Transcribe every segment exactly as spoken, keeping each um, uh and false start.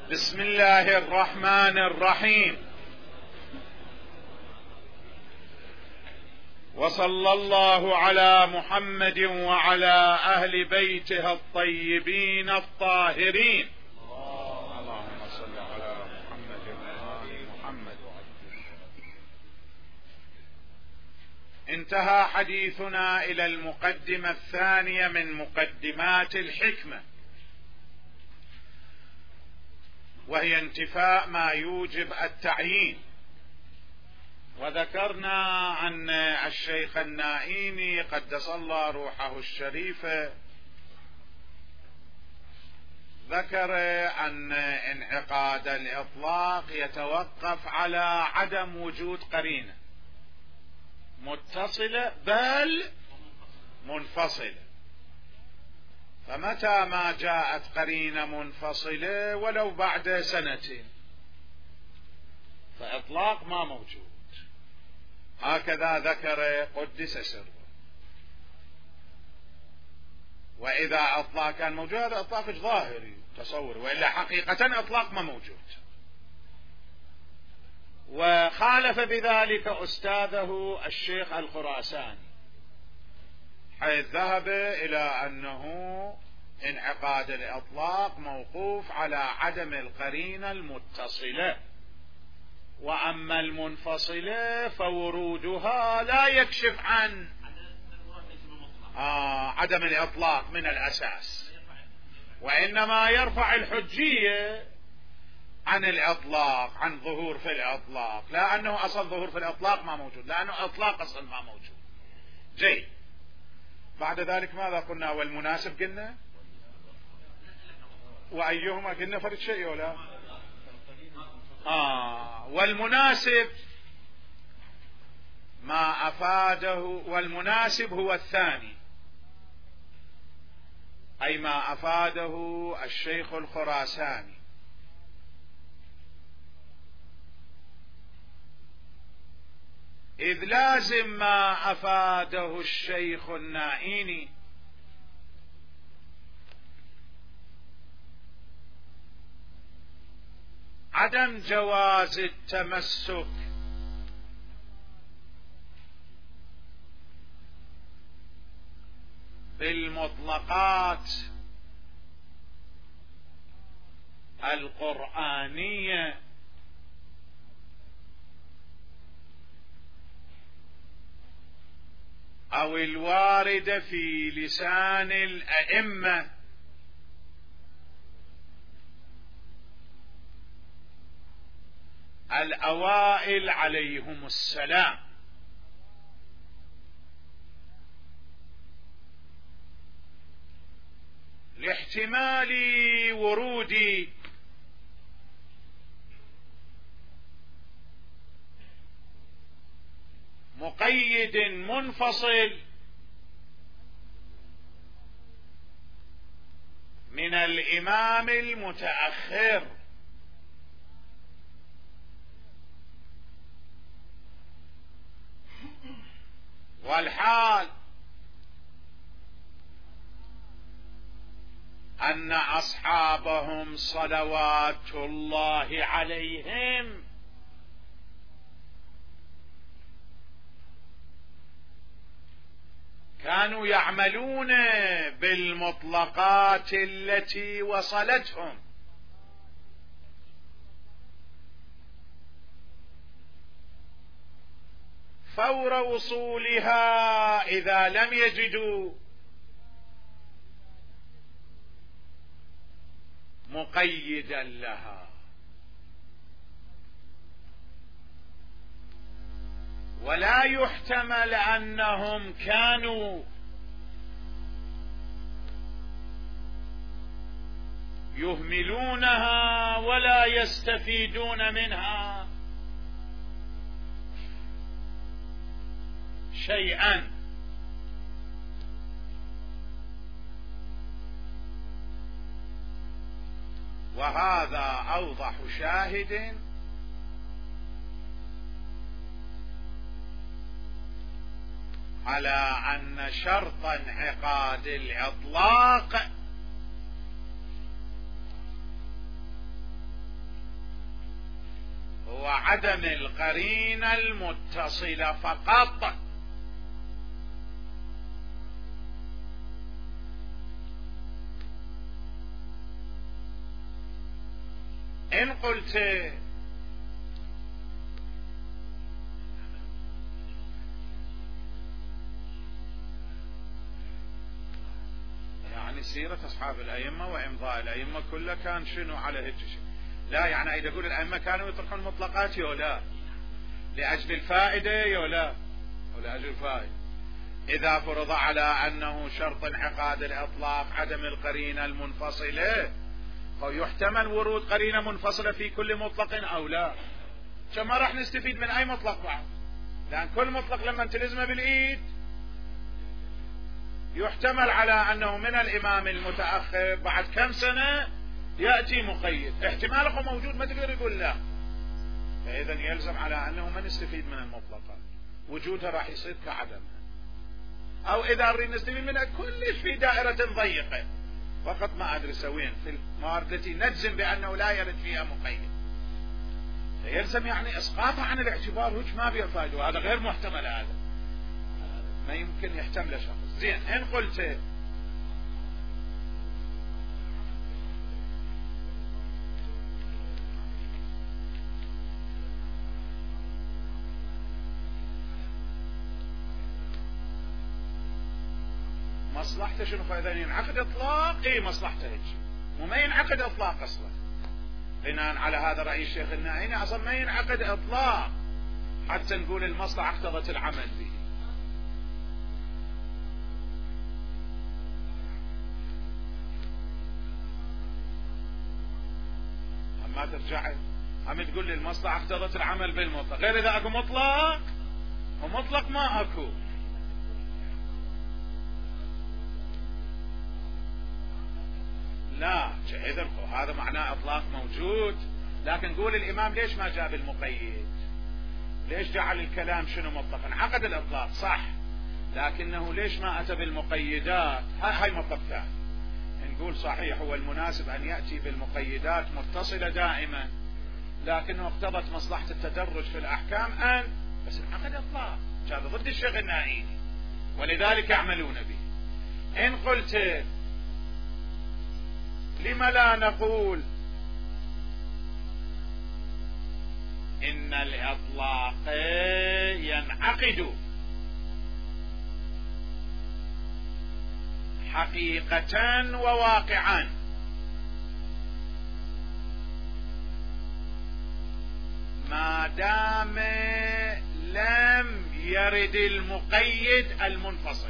بسم الله الرحمن الرحيم. وصلى الله على محمد وعلى أهل بيته الطيبين الطاهرين. اللهم صل على محمد وآل محمد. انتهى حديثنا إلى المقدمة الثانية من مقدمات الحكمة، وهي انتفاء ما يوجب التعيين. وذكرنا عن الشيخ النائيني قدس الله روحه الشريفة، ذكر أن انعقاد الإطلاق يتوقف على عدم وجود قرينة متصلة بل منفصلة، فمتى ما جاءت قرينة منفصلة ولو بعد سنتين فإطلاق ما موجود. هكذا ذكر قدس سره. وإذا إطلاق كان موجود هذا إطلاق ظاهري تصور، وإلا حقيقة إطلاق ما موجود. وخالف بذلك أستاذه الشيخ الخراساني، حيث ذهب إلى أنه انعقاد الإطلاق موقوف على عدم القرينة المتصلة، وأما المنفصلة فورودها لا يكشف عن آه عدم الإطلاق من الأساس، وإنما يرفع الحجية عن الإطلاق، عن ظهور في الإطلاق، لا أنه أصل ظهور في الإطلاق ما موجود، لأنه إطلاق أصل ما موجود. جيد. بعد ذلك ماذا قلنا؟ والمناسب قلنا، وأيهما قلنا فرد شيء ولا آه والمناسب ما أفاده، والمناسب هو الثاني، أي ما أفاده الشيخ الخراساني، إذ لازم ما أفاده الشيخ النائيني عدم جواز التمسك بالمطلقات القرآنية أو الواردة في لسان الأئمة الأوائل عليهم السلام، لاحتمال ورود مقيد منفصل من الإمام المتأخر، والحال أن أصحابهم صلوات الله عليهم كانوا يعملون بالمطلقات التي وصلتهم، فور وصولها إذا لم يجدوا مقيدا لها. ولا يحتمل أنهم كانوا يهملونها ولا يستفيدون منها شيئا، وهذا أوضح شاهد على أن شرط انعقاد الإطلاق عدم القرينة المتصلة فقط. إن قلت يعني سيرة أصحاب الأئمة وإمضاء الأئمة كله كان شنو على هيك شيء، لا يعني أيد أقول الأئمة كانوا يطرحون مطلقات يولا لأجل الفائدة يولا ولا أجل الفائدة. إذا فرض على أنه شرط انعقاد الإطلاق عدم القرينة المنفصلة، فيحتمل ورود قرينة منفصلة في كل مطلق أو لا، كما راح نستفيد من أي مطلق بعد، لأن كل مطلق لما تلزمه بالإيد يحتمل على أنه من الإمام المتأخر بعد كم سنة يأتي مقيد، احتماله موجود ما تقدر يقول لا. فإذا يلزم على أنه ما نستفيد من المطلقات، وجودها راح يصير كعدمها، أو إذا نريد نستفيد منها كلش في دائرة ضيقة فقط ما أدري سوين في الموارد التي نجزم بأنه لا يرد فيها مقيد، يلزم يعني إسقاطها عن الاعتبار، وش ما بيه فائدة، وهذا غير محتمل، هذا ما يمكن يحتمل شخص. زين إن قلت مصلحته شنو؟ فإذا ينعقد إطلاق إيه مصلحته هيك، وما ينعقد إطلاق أصلا. بناء على هذا رأي الشيخ النائيني أصلا ما ينعقد إطلاق حتى نقول المصلحة اقتضت العمل به. أما ترجع هم تقول لي المصلحة اقتضت العمل بالمطلق، غير إذا أكو مطلق ومطلق ما أكو. لا إذا هذا معناه إطلاق موجود، لكن قول الإمام ليش ما جاب المقيد؟ ليش جعل الكلام شنو مطلقا؟ عقد الإطلاق صح، لكنه ليش ما أتى بالمقيدات؟ هاي مطلب ثاني. نقول صحيح هو المناسب أن يأتي بالمقيدات متصلة دائما، لكنه اقتضت مصلحة التدرج في الأحكام أن بس عقد إطلاق، هذا ضد الشيخ النائيني ولذلك يعملون به. إن قلت لما لا نقول إن الإطلاق ينعقد حقيقة وواقعا ما دام لم يرد المقيد المنفصل؟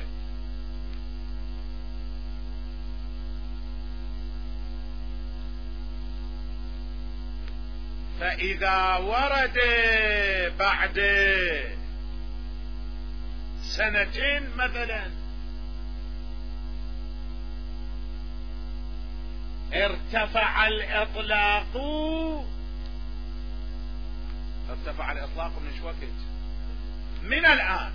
فإذا ورد بعد سنتين مثلا ارتفع الإطلاق، ارتفع الإطلاق من ايش وقت؟ من الآن.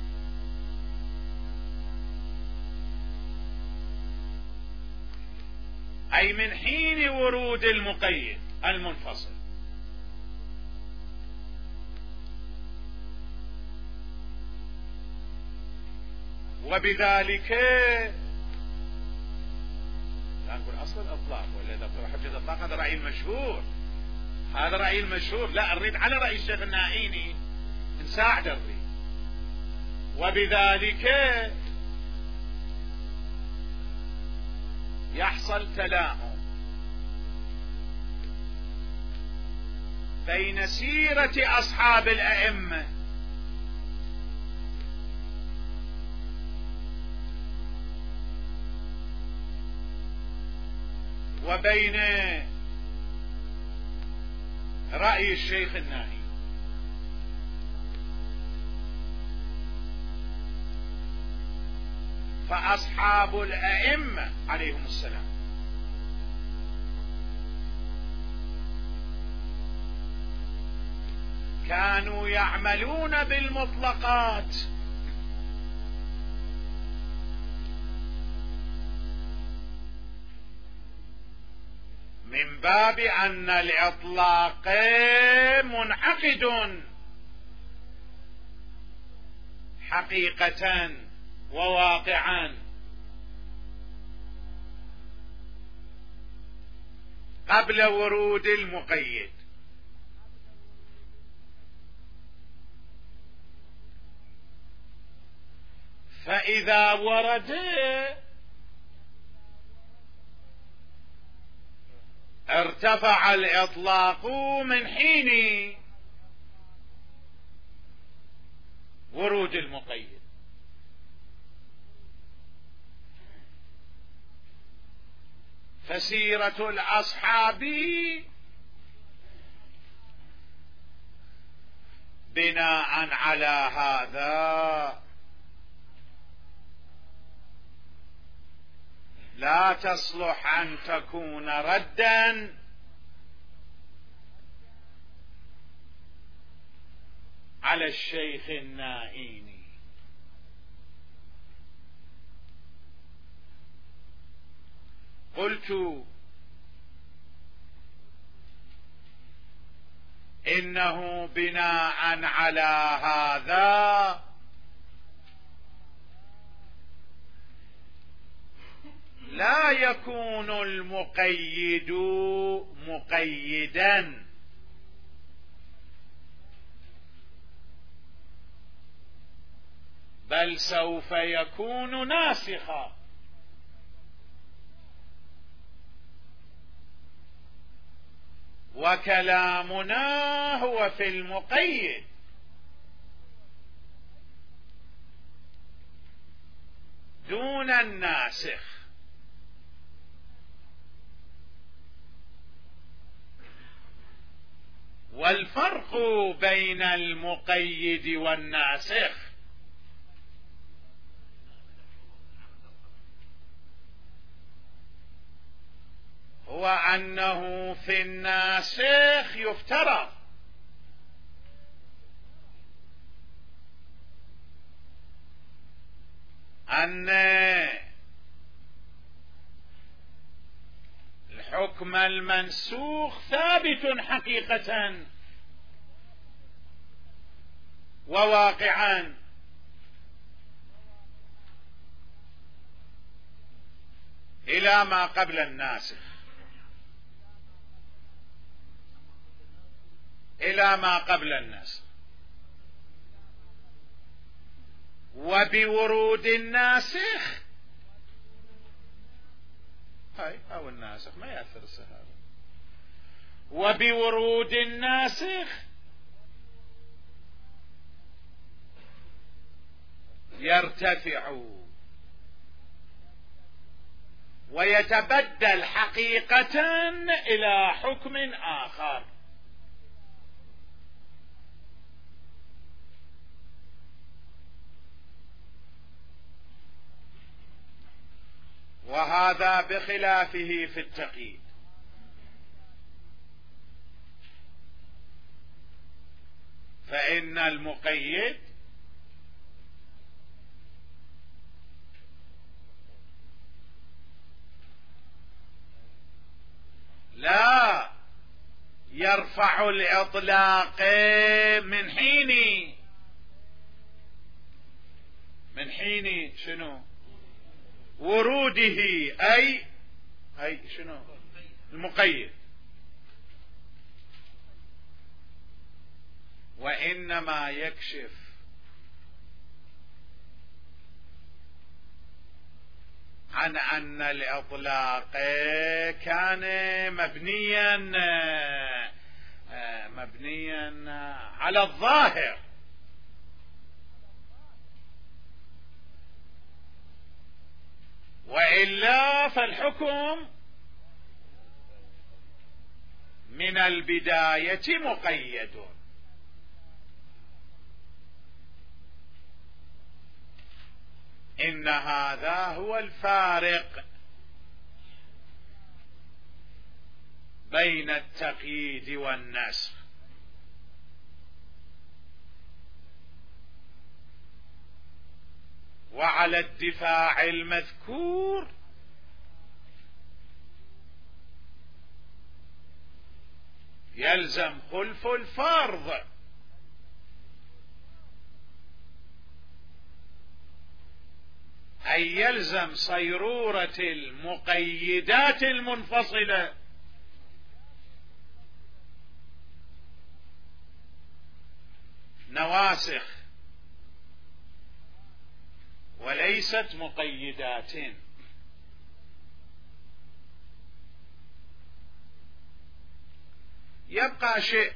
أي من حين ورود المقيد المنفصل. وبذلك لا نقول أصل الإطلاق، ولا إذا حجة الإطلاق هذا رأي المشهور، هذا رأي المشهور، لا نريد على رأي الشيخ النائيني نساعد الريد. وبذلك يحصل تلاؤم بين سيرة أصحاب الأئمة وبين رأي الشيخ النائي. فأصحاب الأئمة عليهم السلام كانوا يعملون بالمطلقات من باب أن الإطلاق منعقد حقيقة وواقعا قبل ورود المقيد، فإذا ورد ارتفع الإطلاق من حين ورود المقيد. فسيرة الأصحاب بناء على هذا لا تصلح أن تكون ردا على الشيخ النائيني. قلت إنه بناء على هذا لا يكون المقيد مقيدا، بل سوف يكون ناسخا. وكلامنا هو في المقيد، دون الناسخ. والفرق بين المقيد والناسخ هو أنه في الناسخ يفترض أن الحكم المنسوخ ثابت حقيقة وواقعا، إلى ما قبل الناسخ، إلى ما قبل الناسخ. وبورود الناسخ هاي أو الناسخ ما يأثر السهارة، وبورود الناسخ يرتفع ويتبدل حقيقة إلى حكم آخر. وهذا بخلافه في التقييد، فإن المقيد لا يرفع الإطلاق من حين من حين شنو وروده، أي أي شنو المقيد، وإنما يكشف عن أن الإطلاق كان مبنيا مبنيا على الظاهر، وإلا فالحكم من البداية مقيد. إن هذا هو الفارق بين التقييد والنسخ. وعلى الدفاع المذكور يلزم خلف الفرض، أي يلزم صيرورة المقيدات المنفصلة، نواسخ وليست مقيدات. يبقى شيء،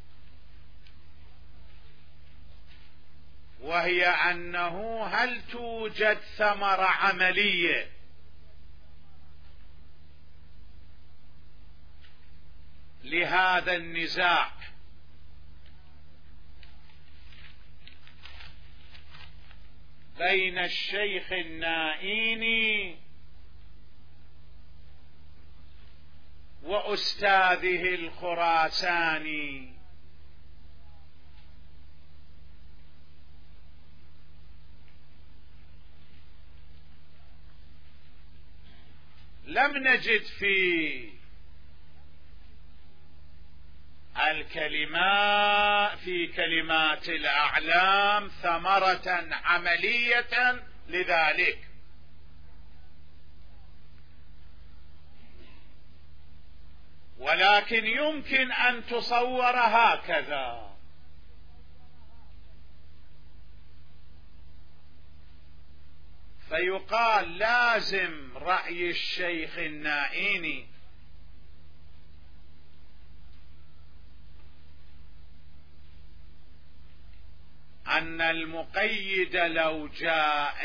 وهي أنه هل توجد ثمرة عملية لهذا النزاع بين الشيخ النائيني وأستاذه الخراساني؟ لم نجد في الكلمات في كلمات الأعلام ثمرة عملية لذلك، ولكن يمكن أن تصور هكذا: فيقال لازم رأي الشيخ النائيني أن المقيد لو جاء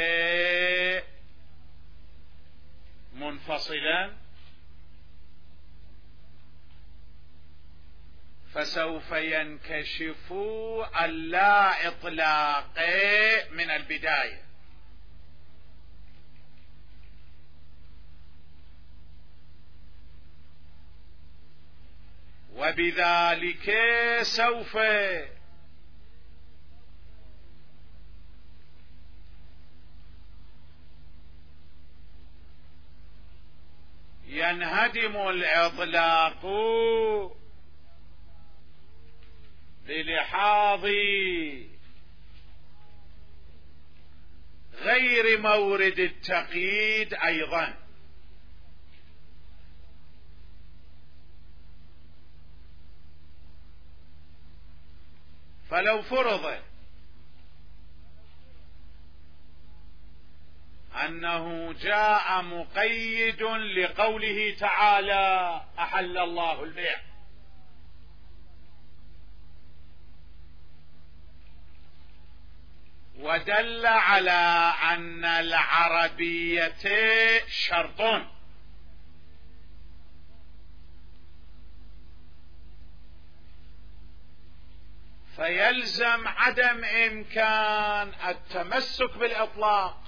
منفصلا فسوف ينكشف اللا إطلاق من البداية، وبذلك سوف ينهدم الإطلاق بلحاظ غير مورد التقييد أيضا. فلو فرض أنه جاء مقيد لقوله تعالى أحل الله البيع، ودل على أن العربية شرط، فيلزم عدم إمكان التمسك بالإطلاق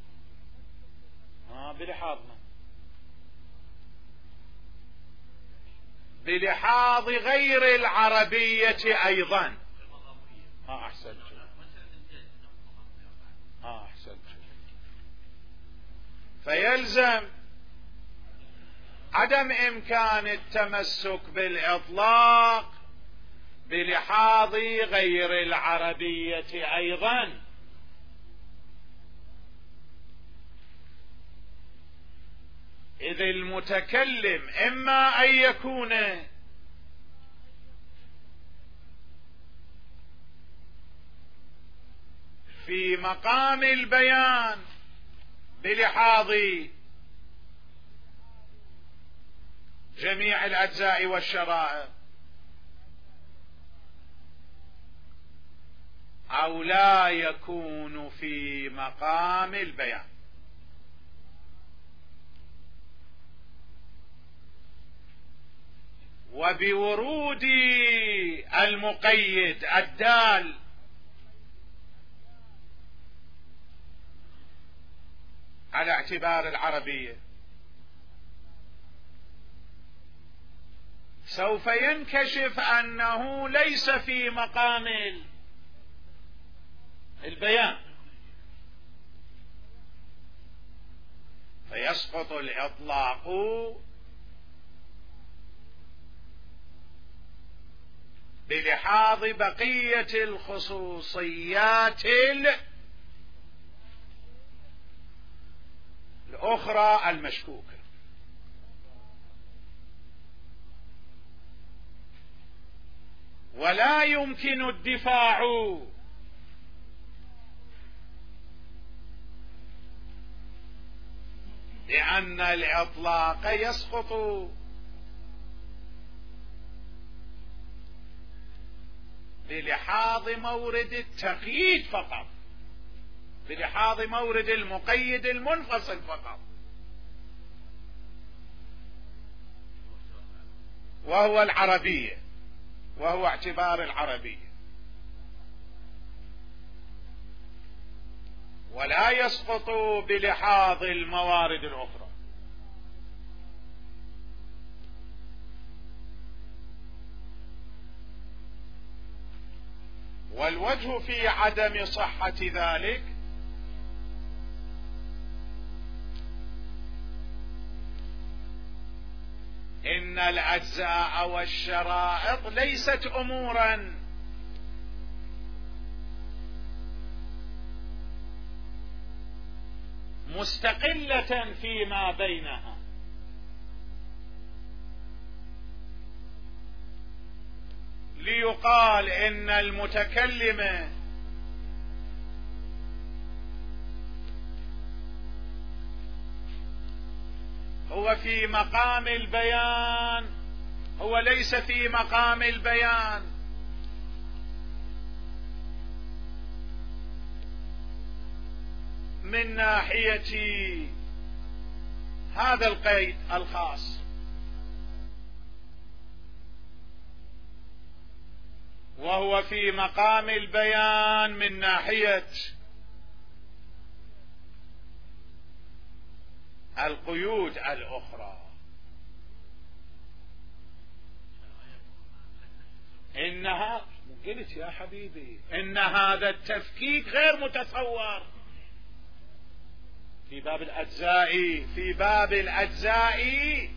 آه بلحاظنا بلحاظ غير العربية أيضا. آه أحسنت آه أحسنت فيلزم عدم إمكان التمسك بالإطلاق بلحاظ غير العربية أيضا، إذ المتكلم إما أن يكون في مقام البيان بلحاظ جميع الأجزاء والشرائع، أو لا يكون في مقام البيان. وبورود المقيد الدال على اعتبار العربية سوف ينكشف أنه ليس في مقام البيان، فيسقط الإطلاق بلحاظ بقية الخصوصيات الأخرى المشكوكة. ولا يمكن الدفاع لأن الإطلاق يسقط بلحاظ مورد التقييد فقط، بلحاظ مورد المقيد المنفصل فقط، وهو العربية، وهو اعتبار العربية. ولا يسقط بلحاظ الموارد الأخرى. والوجه في عدم صحة ذلك إن الأجزاء والشرائط ليست أمورا مستقلة فيما بينها، ليقال إن المتكلم هو في مقام البيان، هو ليس في مقام البيان، من ناحية هذا القيد الخاص، وهو في مقام البيان من ناحية القيود الأخرى. إنها قلت يا حبيبي إن هذا التفكيك غير متصور في باب الأجزاء، في باب الأجزاء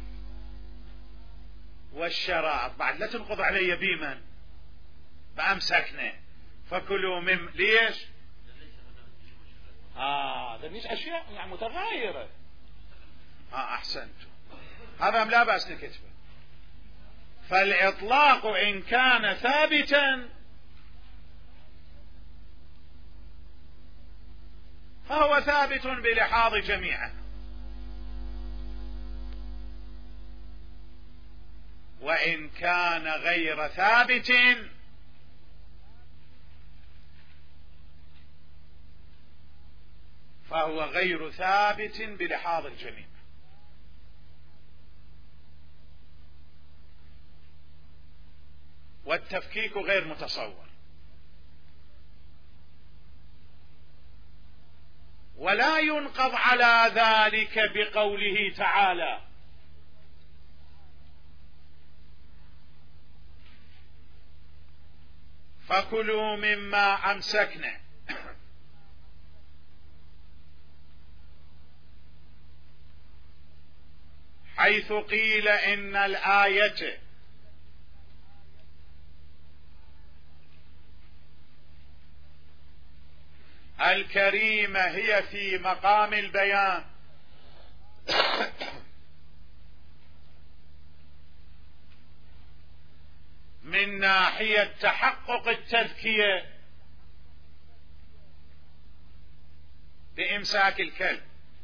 والشرائط. بعد لا تنقض علي بيمن فأمسكنا فكلوا من ليش؟ آه ذا مش أشياء يعني متغايرة. آه أحسنت، هذا لا بأس نكتبه. فالإطلاق إن كان ثابتا فهو ثابت بلحاظ جميعه، وإن كان غير ثابت فهو غير ثابت بلحاظ الجميع. والتفكيك غير متصور. ولا ينقض على ذلك بقوله تعالى: فكلوا مما أمسكنا، حيث قيل إن الآية الكريمة هي في مقام البيان من ناحية تحقق التذكية بإمساك الكلب،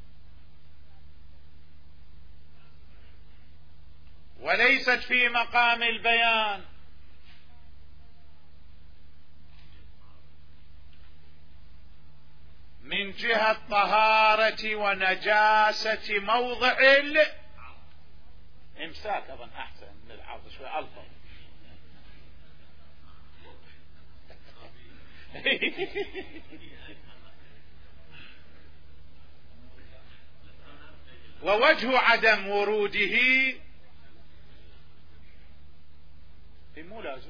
وليست في مقام البيان من جهة طهارة ونجاسة موضع الإمساك. أظن أحسن من العرض شوي ألطف. ووجه عدم وروده مو لازم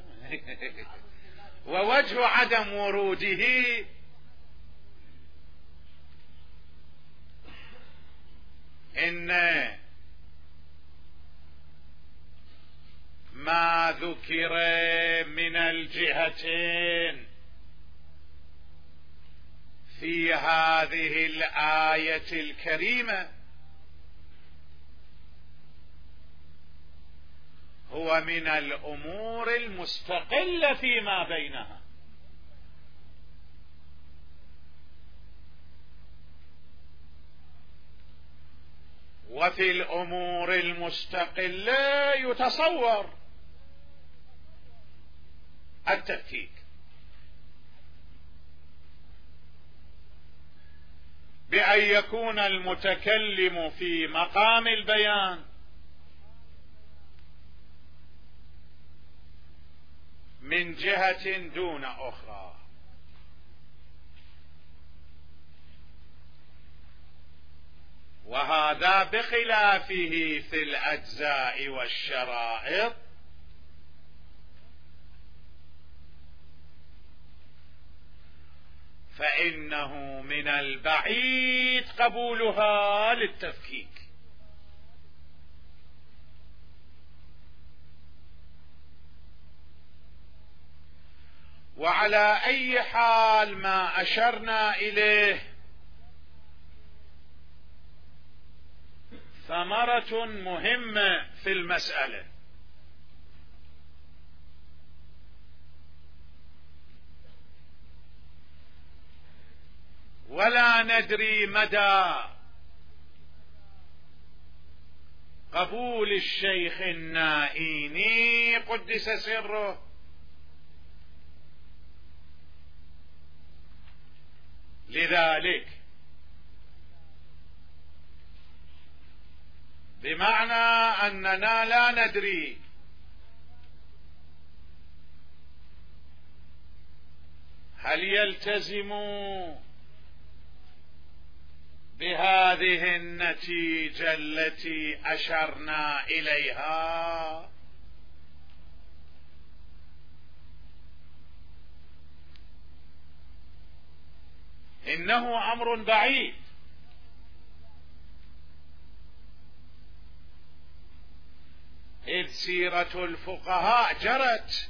ووجه عدم وروده إن ما ذكر من الجهتين في هذه الآية الكريمة هو من الأمور المستقلة فيما بينها، وفي الأمور المستقلة يتصور التفكيك، بأن يكون المتكلم في مقام البيان من جهة دون أخرى، وهذا بخلافه في الأجزاء والشرائط، فإنه من البعيد قبولها للتفكيك. وعلى أي حال ما أشرنا إليه ثمرة مهمة في المسألة، ولا ندري مدى قبول الشيخ النائيني قدس سره لذلك، بمعنى أننا لا ندري هل يلتزم بهذه النتيجة التي أشرنا إليها إنه أمر بعيد، إذ سيرة الفقهاء جرت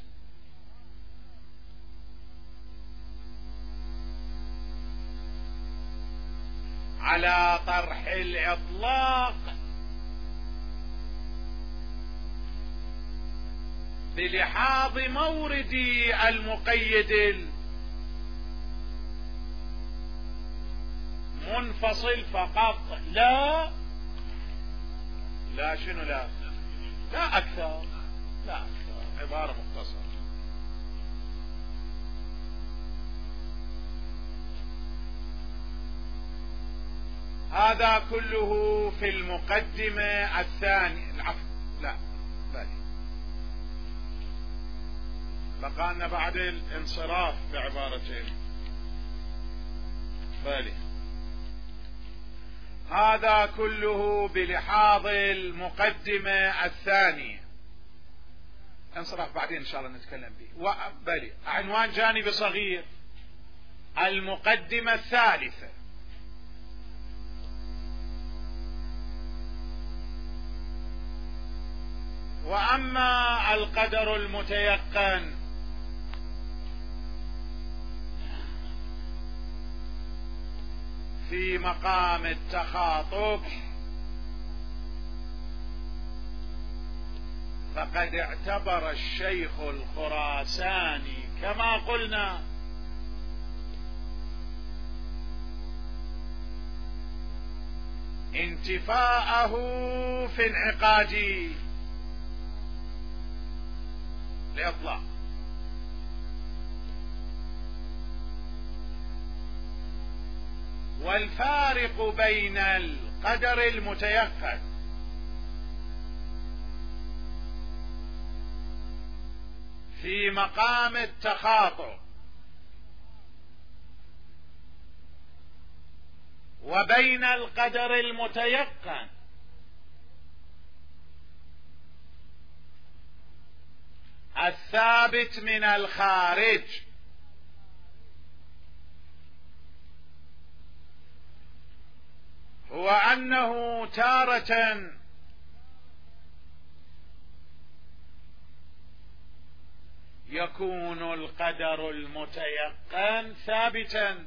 على طرح الإطلاق بلحاظ مورد المقيد المنفصل فقط، لا لا شنو لا لا أكثر، لا أكثر، عبارة مختصرة. هذا كله في المقدمة الثانية، العفو لا بالي بقالنا بعد الانصراف بعبارتين بالي. هذا كله بلحاظ المقدمة الثانية، انصراف بعدين ان شاء الله نتكلم به. وبالي عنوان جانبي صغير، المقدمة الثالثة. وأما القدر المتيقن في مقام التخاطب فقد اعتبر الشيخ الخراساني كما قلنا انتفاءه في انعقاد الإطلاق، والفارق بين القدر المتيقن في مقام التخاطب وبين القدر المتيقن الثابت من الخارج هو أنه تارة يكون القدر المتيقن ثابتا،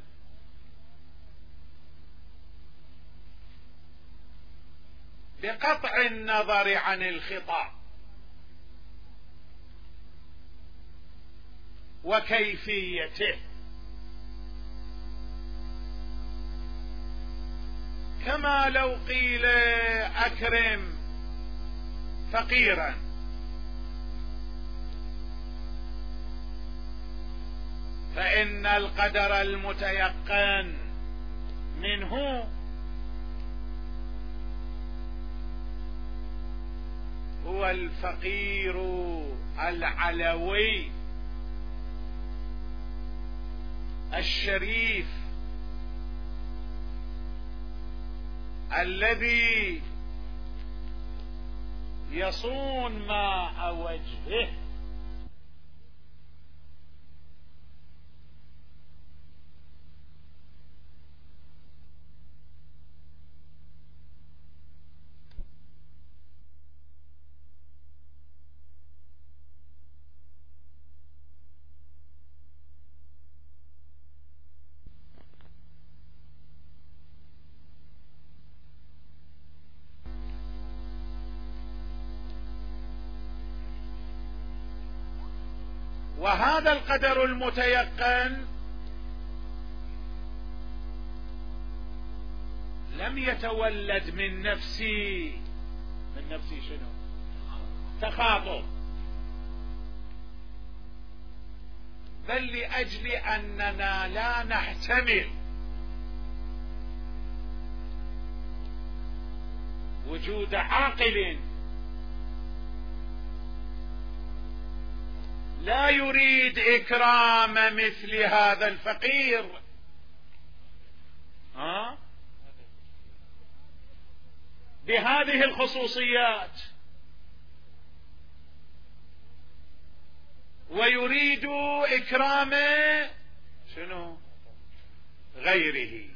بقطع النظر عن الخطأ وكيفيته، كما لو قيل أكرم فقيرا، فإن القدر المتيقن منه هو الفقير العلوي الشريف الذي يصون ماء وجهه، وهذا القدر المتيقن لم يتولد من نفسي، من نفسي شنو؟ تخاطب، بل لأجل أننا لا نحتمل وجود عاقل لا يريد إكرام مثل هذا الفقير، ها؟ بهذه الخصوصيات، ويريد إكرام شنو؟ غيره.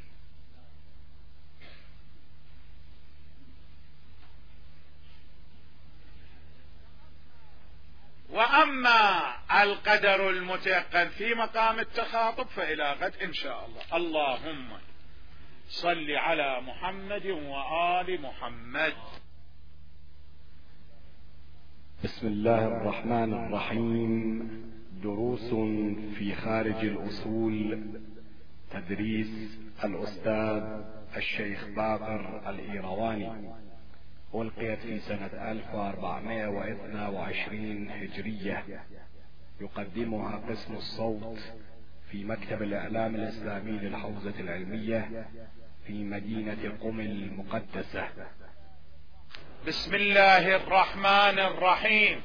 وأما القدر المتيقن في مقام التخاطب فإلى غد إن شاء الله. اللهم صل على محمد وآل محمد. بسم الله الرحمن الرحيم. دروس في خارج الأصول، تدريس الأستاذ الشيخ باقر الإيرواني، ألقيت في سنة ألف وأربعمائة واثنين وعشرين هجرية. يقدمها قسم الصوت في مكتب الإعلام الإسلامي للحوزة العلمية في مدينة قم المقدسة. بسم الله الرحمن الرحيم،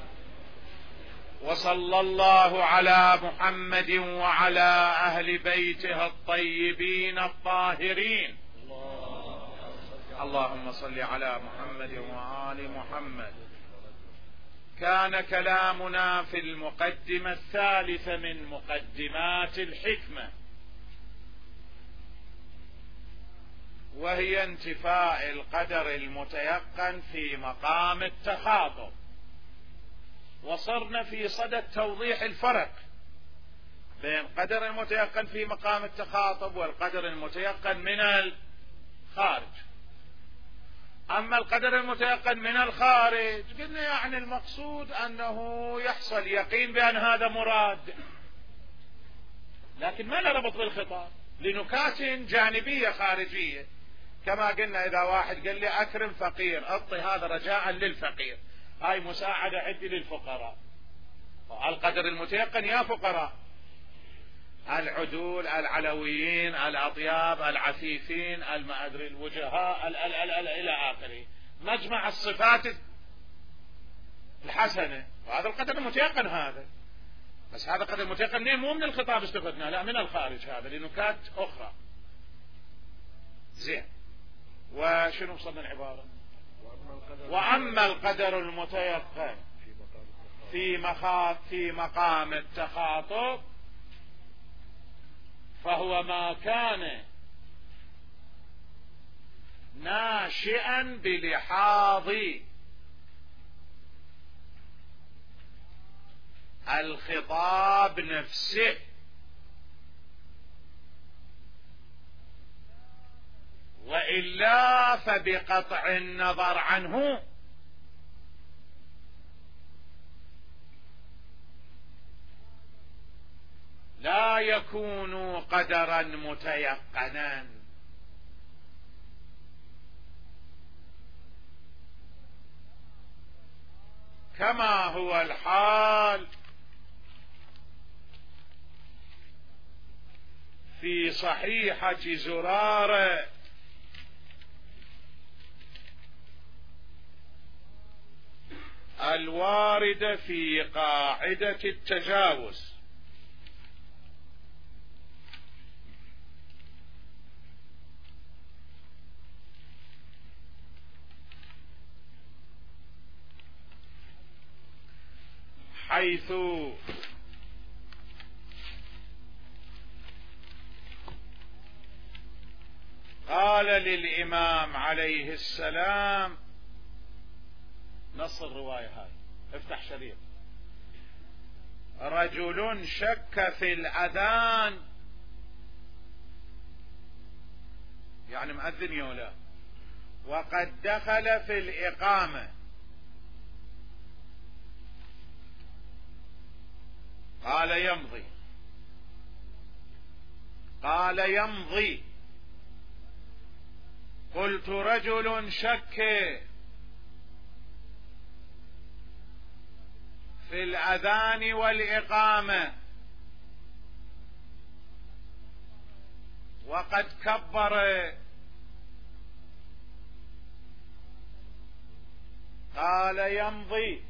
وصلى الله على محمد وعلى أهل بيته الطيبين الطاهرين. اللهم صل على محمد وآل محمد. كان كلامنا في المقدمة الثالثة من مقدمات الحكمة، وهي انتفاء القدر المتيقن في مقام التخاطب. وصرنا في صدد توضيح الفرق بين القدر المتيقن في مقام التخاطب والقدر المتيقن من الخارج. أما القدر المتيقن من الخارج قلنا يعني المقصود أنه يحصل يقين بأن هذا مراد، لكن ما له ربط بالخطاب لنكات جانبية خارجية. كما قلنا إذا واحد قال لي أكرم فقير، أعطي هذا رجاء للفقير، هاي مساعدة عندي للفقراء. القدر المتيقن يا فقراء، العدول، العلويين، الأطياب، العفيفين، المأدري، الوجهاء، ال ال ال ال إلى آخره، مجمع الصفات الحسنة. وهذا القدر المتيقن هذا، بس هذا القدر المتيقن مو من الخطاب استفدنا، لا من الخارج، هذا لنكات أخرى. زين، وشنو وصلنا العبارة؟ وأما القدر المتيقن في مخاط في مقام التخاطب فهو ما كان ناشئا بلحاظ الخطاب نفسه، وإلا فبقطع النظر عنه لا يكون قدرا متيقنا، كما هو الحال في صحيحة زرارة الواردة في قاعدة التجاوز، حيث قال للإمام عليه السلام، نص الرواية هاي، افتح شريط، رجل شك في الأذان، يعني مؤذن يولا، وقد دخل في الإقامة، قال يمضي، قال يمضي، قلت رجل شك في الأذان والإقامة وقد كبر، قال يمضي،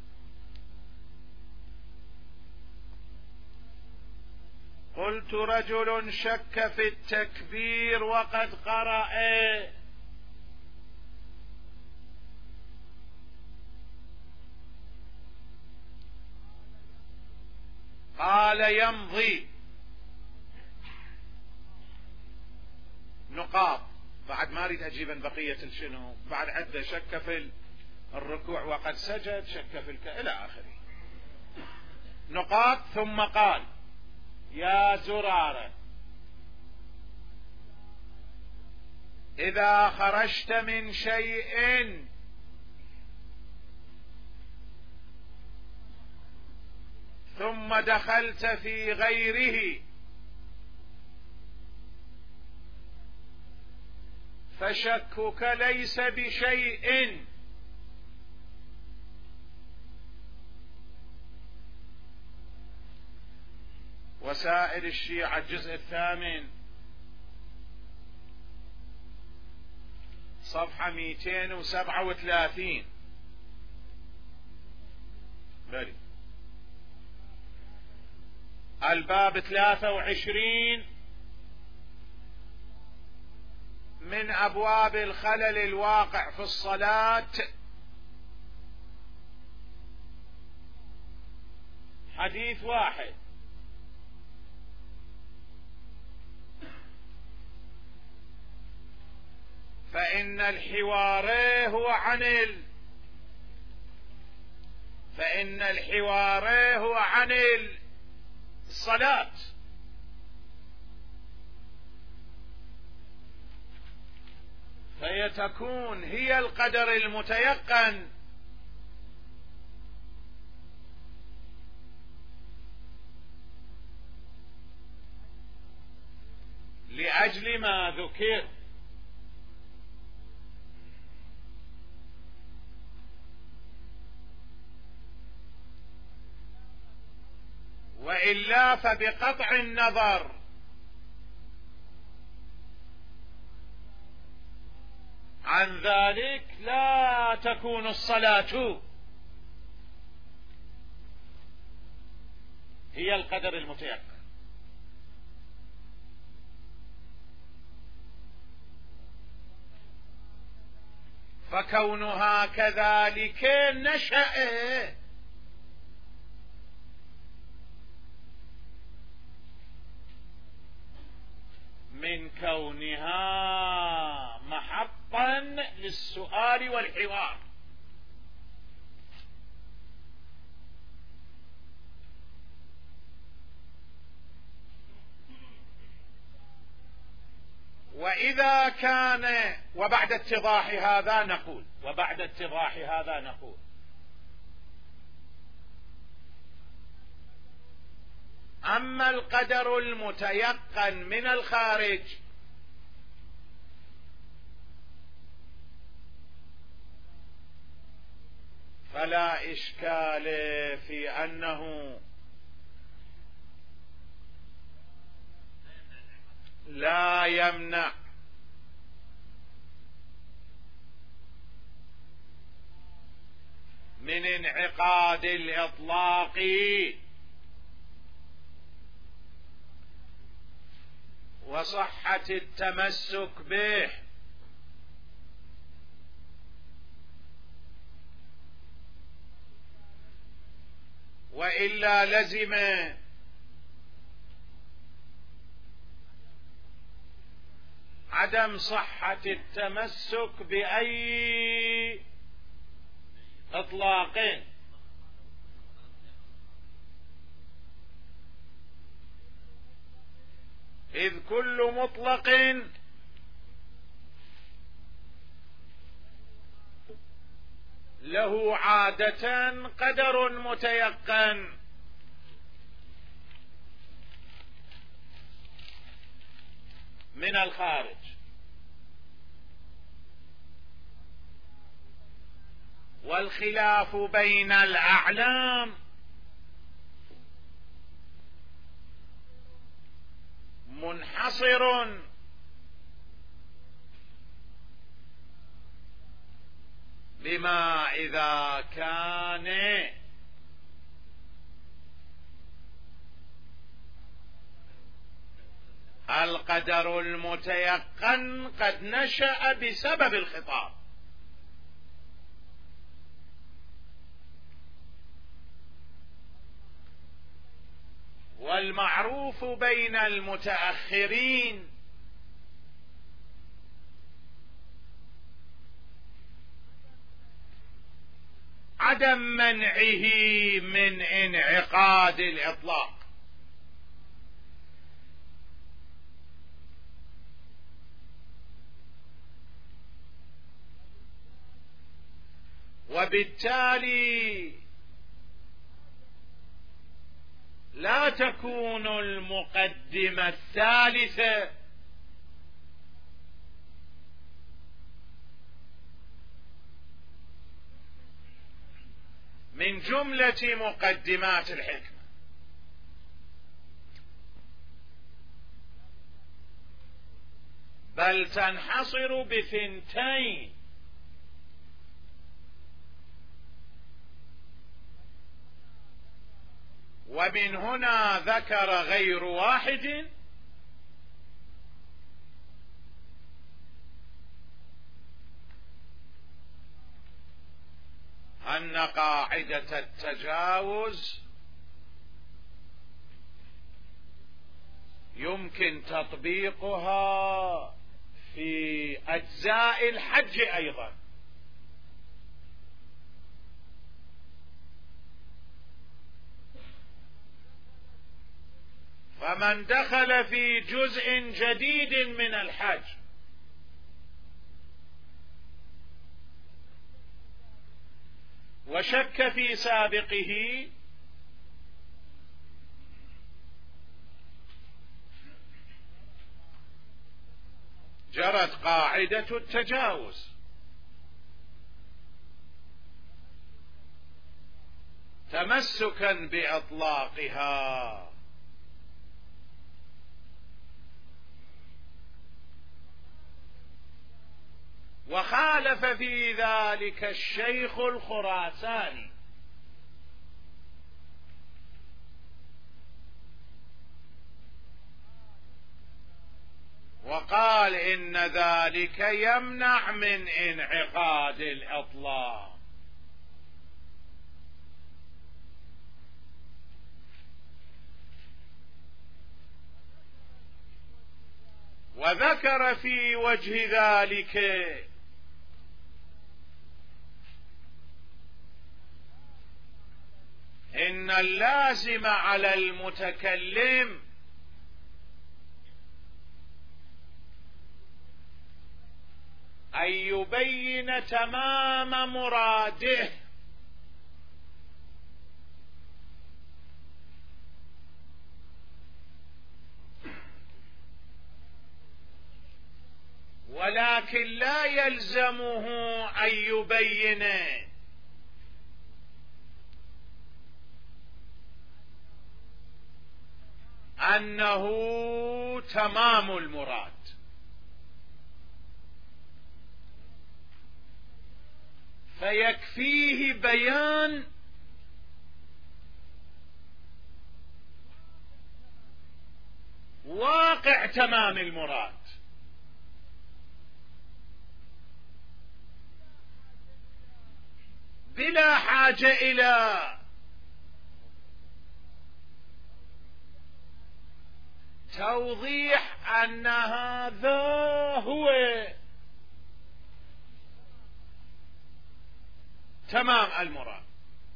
قلت رجل شك في التكبير وقد قرأ، قال يمضي. نقاط، بعد ما اريد اجيبا بقية الشنو، بعد عدة شك في الركوع وقد سجد، شك في الك... الى اخره نقاط. ثم قال يا زرارة إذا خرجت من شيء ثم دخلت في غيره فشكك ليس بشيء، وسائل الشيعة الجزء الثامن صفحة مئتين وسبعة وثلاثين، بلي الباب ثلاثة وعشرين من أبواب الخلل الواقع في الصلاة، حديث واحد، فإن الحوار هو عن ال... فإن الحوار هو عن الصلاة، فهي تكون هي القدر المتيقن، لأجل ما ذكر، وإلا فبقطع النظر عن ذلك لا تكون الصلاة هي القدر المتيقن. فكونها كذلك نشأ من كونها محطا للسؤال والحوار، وإذا كان وبعد اتضاح هذا نقول وبعد اتضاح هذا نقول أما القدر المتيقن من الخارج فلا إشكال في أنه لا يمنع من انعقاد الإطلاق وصحة التمسك به، وإلا لزم عدم صحة التمسك بأي إطلاق. إذ كل مطلق له عادة قدر متيقن، من الخارج، والخلاف بين الأعلام منحصر بما إذا كان القدر المتيقن قد نشأ بسبب الخطاب، والمعروف بين المتأخرين عدم منعه من انعقاد الإطلاق، وبالتالي لا تكون المقدمة الثالثة من جملة مقدمات الحكمة، بل تنحصر بثنتين، ومن هنا ذكر غير واحد أن قاعدة التجاوز يمكن تطبيقها في أجزاء الحج أيضا، فمن دخل في جزء جديد من الحج وشك في سابقه جرت قاعدة التجاوز، تمسكا بإطلاقها، وخالف في ذلك الشيخ الخراساني وقال إن ذلك يمنع من انعقاد الإطلاق، وذكر في وجه ذلك إن اللازم على المتكلم أن يبين تمام مراده، ولكن لا يلزمه أن يبين أنه تمام المراد، فيكفيه بيان واقع تمام المراد، بلا حاجة إلى توضيح أن هذا هو تمام المراد.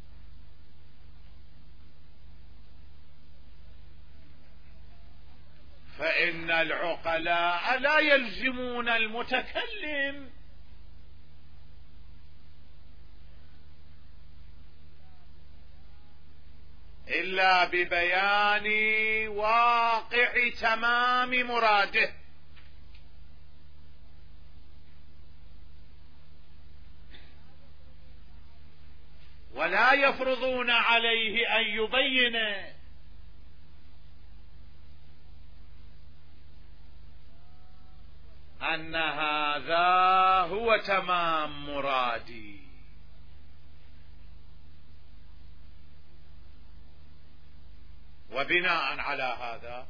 فإن العقلاء لا يلزمون المتكلم إلا ببيان واقع تمام مراده، ولا يفرضون عليه أن يبين أن هذا هو تمام مرادي. وبناء على هذا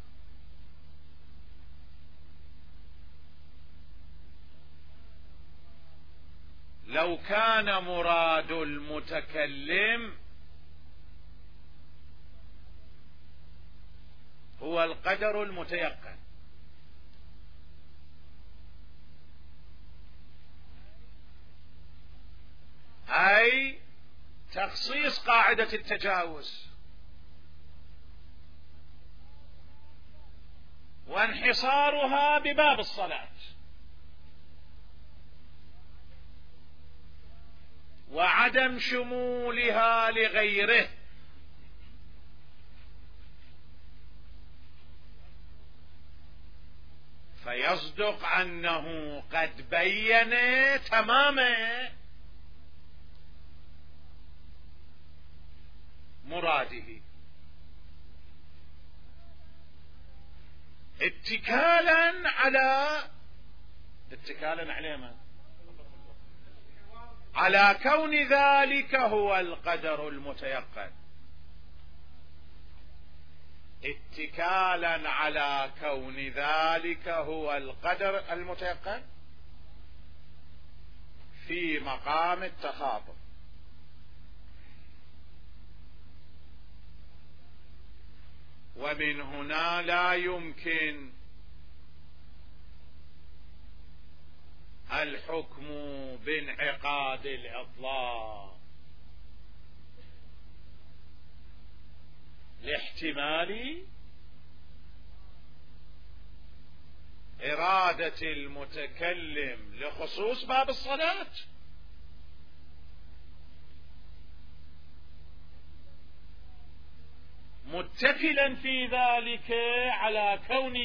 لو كان مراد المتكلم هو القدر المتيقن، أي تخصيص قاعدة التجاوز وانحصارها بباب الصلاة، وعدم شمولها لغيره، فيصدق أنه قد بين تمام مراده اتكالا على اتكالا على من؟ على كون ذلك هو القدر المتيقن، اتكالا على كون ذلك هو القدر المتيقن في مقام التخاطب. ومن هنا لا يمكن الحكم بانعقاد الإطلاق لاحتمال إرادة المتكلم لخصوص باب الصلاة، متكلا في ذلك على كون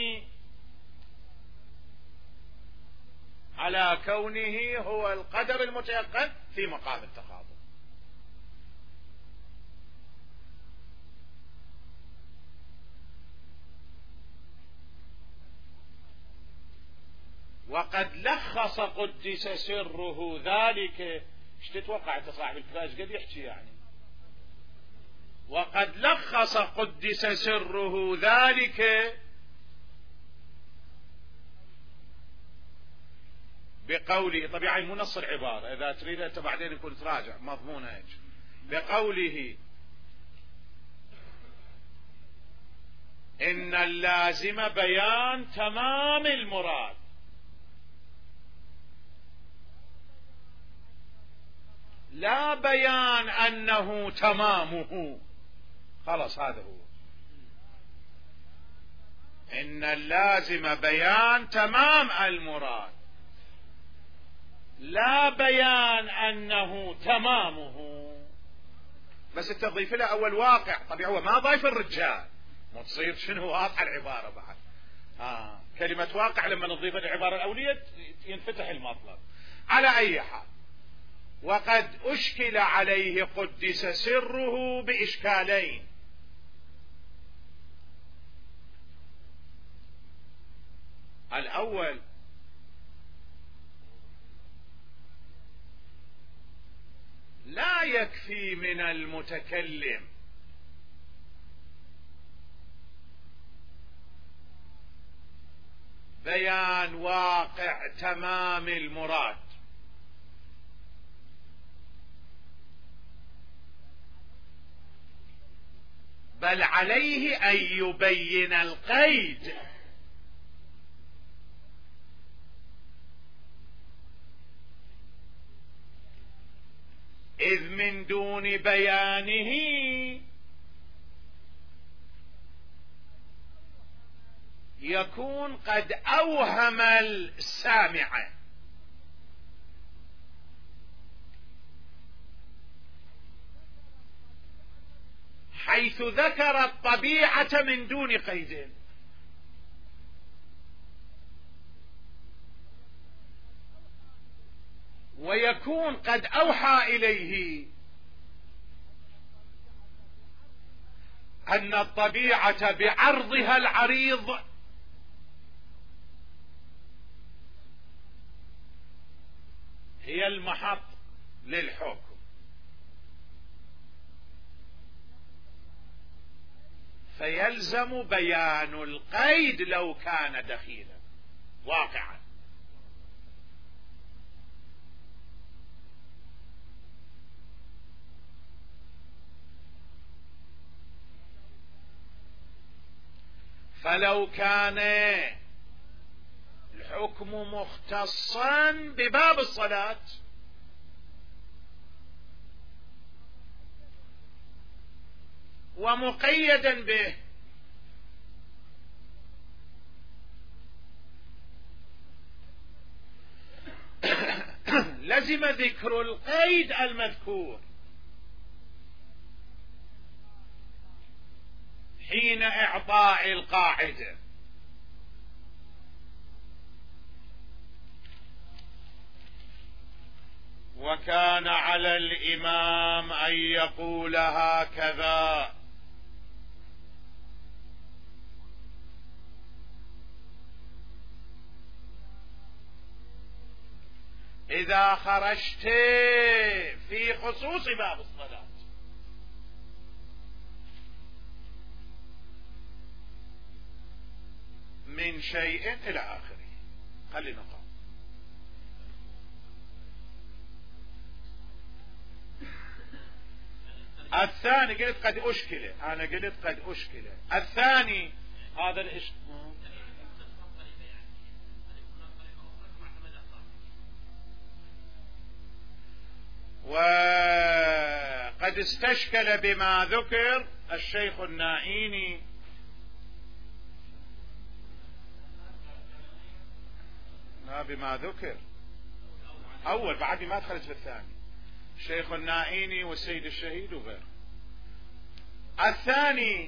على كونه هو القدر المتيقن في مقام التخاطب. وقد لخص قدس سره ذلك. ايش تتوقع انت صاحب الكتاب قد يحكي يعني؟ وقد لخص قدس سره ذلك بقوله، طبيعي مو نص العبارة، إذا تريد أنت بعدين يكون تراجع مضمونها هيك، بقوله إن اللازم بيان تمام المراد، لا بيان أنه تمامه. خلاص هذا هو إن اللازم بيان تمام المراد، لا بيان أنه تمامه، بس التضيف له أول واقع. طبيعي هو ما ضايف الرجال، مو تصير شنو واضحة العبارة بعد. آه. كلمة واقع لما نضيف العبارة الأولية ينفتح المطلب. على أي حال، وقد أشكل عليه قدس سره بإشكالين. الأول لا يكفي من المتكلم بيان واقع تمام المراد، بل عليه أن يبين القيد، إذ من دون بيانه يكون قد أوهم السامع، حيث ذكر الطبيعة من دون قيد، ويكون قد أوحى إليه أن الطبيعة بعرضها العريض هي المحط للحكم، فيلزم بيان القيد لو كان دخيلا واقعا. فلو كان الحكم مختصا بباب الصلاة ومقيدا به لزم ذكر القيد المذكور حين إعطاء القاعدة، وكان على الإمام أن يقول هكذا: إذا خرجت في خصوص باب الصلاة من شيء إلى آخره. خلينا نقرأ. الثاني قلت قد أشكل، أنا قلت قد أشكل. الثاني هذا الإشكال وقد استشكل بما ذكر الشيخ النائيني ما بما ذكر أول بعد ما دخلت في الثاني، الشيخ النائيني والسيد الشهيد وغيره. الثاني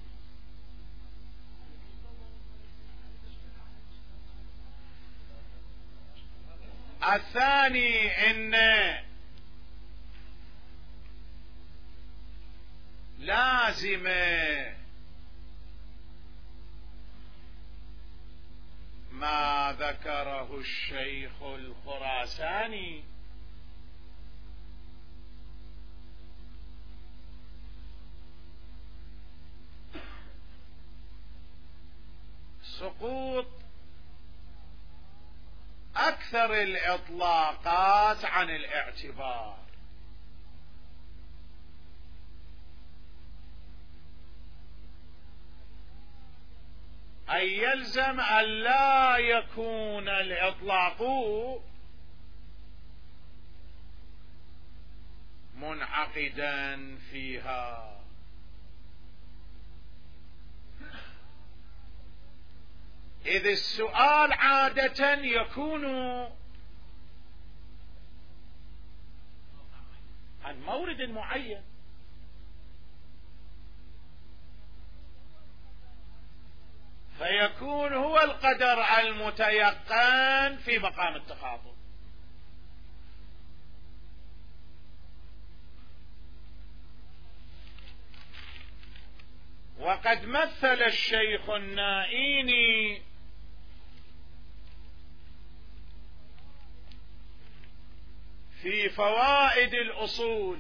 الثاني إن لازم ما ذكره الشيخ الخراساني سقوط أكثر الإطلاقات عن الاعتبار، أي يلزم أن لا يكون الإطلاق منعقدا فيها، إذ السؤال عادة يكون مورد معين. فيكون هو القدر المتيقن في مقام التخاطب. وقد مثل الشيخ النائيني في فوائد الأصول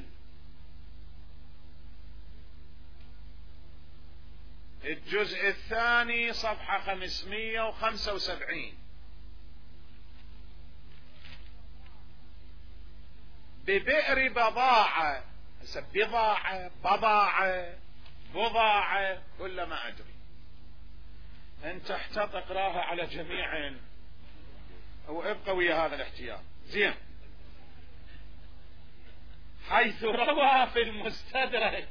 الجزء الثاني صفحة خمسمائة وخمسة وسبعين ببئر بضاعة، بضاعة بضاعة بضاعة كل ما أدري، أنت احتاط اقراها على جميع أو ابقى ويا هذا الاحتياط زين. حيث روى في المستدرك،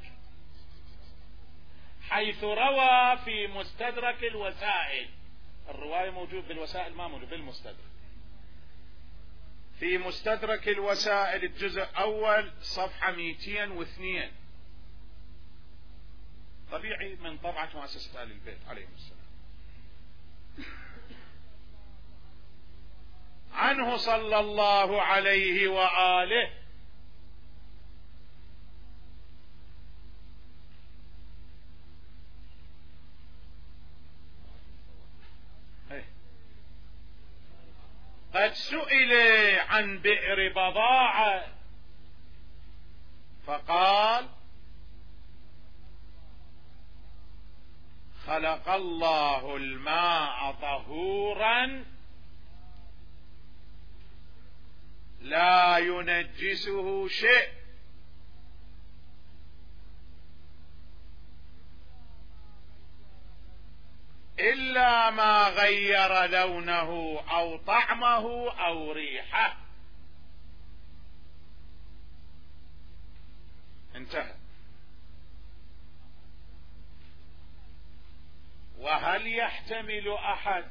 حيث روى في مستدرك الوسائل، الرواية موجود بالوسائل ما موجود بالمستدرك، في مستدرك الوسائل الجزء الأول صفحة مئتين واثنين، طبيعي من طبعة مؤسسة آل البيت عليهم السلام. عنه صلى الله عليه وآله قد سئل عن بئر بضاعة فقال: خلق الله الماء طهورا لا ينجسه شيء إلا ما غير لونه أو طعمه أو ريحه. انتهى. وهل يحتمل أحد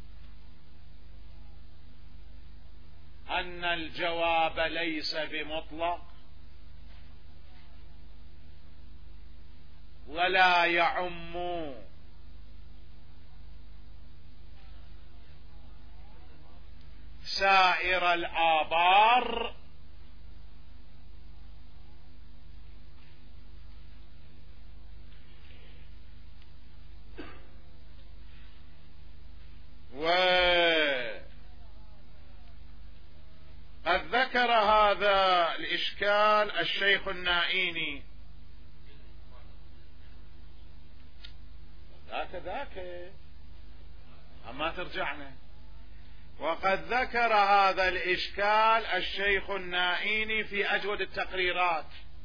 أن الجواب ليس بمطلق ولا يعم سائر الآبار؟ وقد ذكر هذا الإشكال الشيخ النائيني ذاك ذاك أما ترجعنا. وقد ذكر هذا الإشكال الشيخ النائيني في أجود التقريرات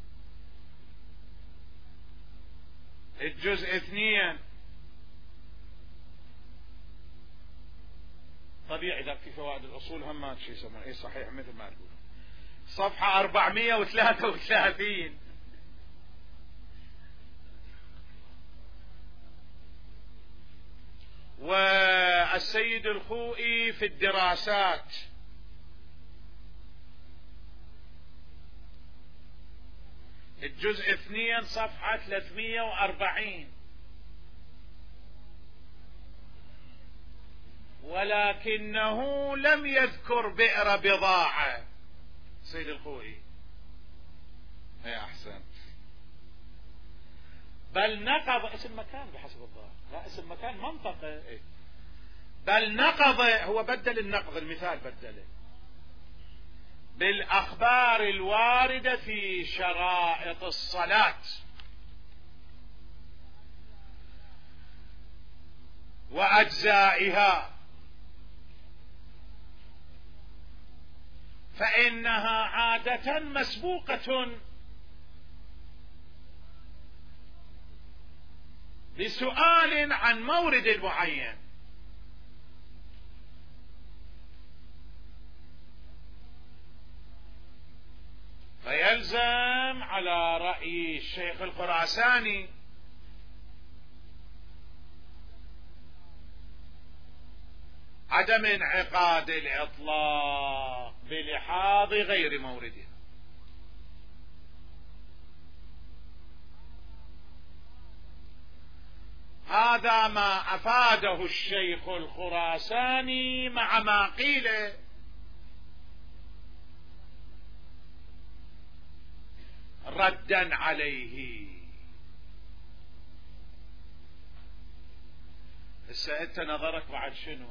الجزء اثنين، طبيعي ذاك في فوائد الأصول هم ما شيء يسمونه اي صحيح مثل ما تقول، صفحة أربعمائة وثلاثة وثلاثين. والسيد الخوئي في الدراسات الجزء اثنين صفحة ثلاثمائة وأربعين، ولكنه لم يذكر بئر بضاعة. سيد الخوئي اي احسن، بل نقض اسم مكان بحسب الظاهر، لا اسم مكان منطقة إيه؟ بل نقض، هو بدل النقض، المثال بدله بالأخبار الواردة في شرائط الصلاة وأجزائها، فإنها عادة مسبوقة بسؤال عن مورد معين، فيلزم على رأي الشيخ الخراساني عدم انعقاد الإطلاق بلحاظ غير موردها. هذا ما أفاده الشيخ الخراساني مع ما قيل ردا عليه. هسه انت نظرك بعد شنو؟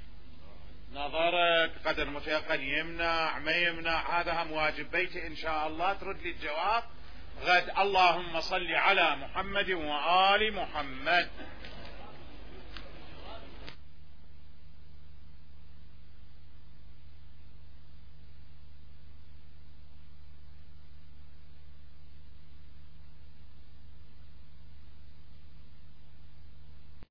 نظرك قدر متيقن يمنع ما يمنع، هذا هم واجب بيتي ان شاء الله ترد لي الجواب غد. اللهم صل على محمد وآل محمد.